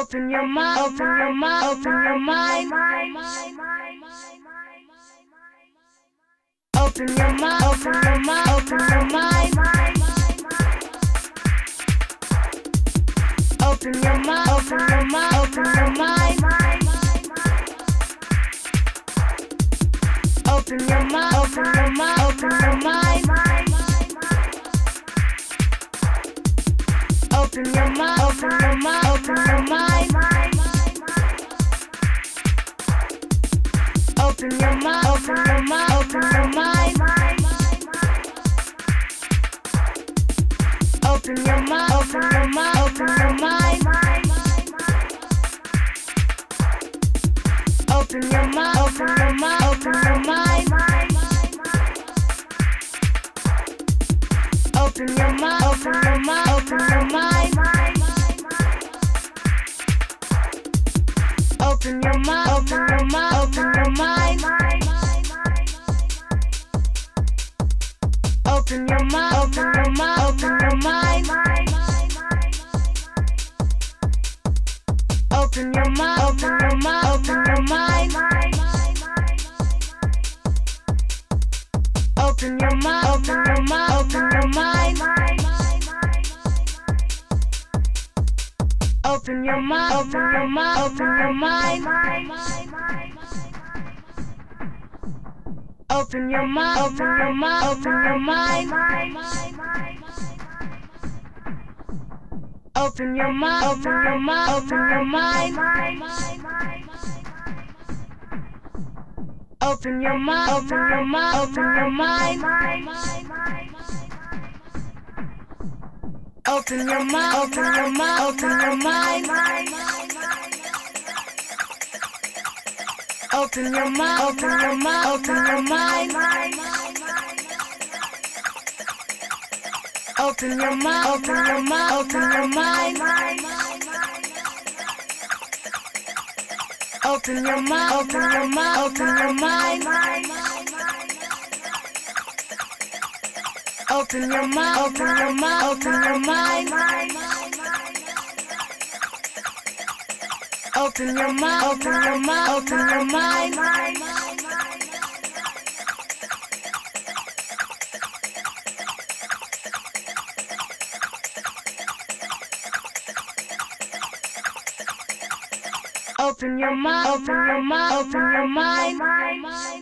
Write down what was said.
Open your mind, open your mind, open your mind. Open your mind, open your mind, open your mind. Open your mind, open your mind, open your mind. Open your mind, open your mind, open your mind. Open your mind, open your mind, open your mind. Open your mind, open your mind, open your mind. Open your mind, open your mind, open your mind. Open your mind, open your mind, open your mind. Open your mind, open your mind, open your mind. Open your mind, open your mind, open your mind. Open your mind, open your mind, open your mind. Open your mind, open your mind, open your mind. Open your mind, open your mind, open your mind. Open your mind, open your mind, open your mind. Open your mind, open your mind, open your mind. Open your mind, open your mind, open your mind. Open your mind, open your mind, open your mind. Open your mind, open your mind, open your mind. Open your mind, open your mind, open your mind. Open your mind, open your mind, open your mind. Open your mind, open your mind, open your mind. Open your mind, open your mind, open your mind. Open your mind, open your mind, open your mind. Open your mind, open your mind, open your mind.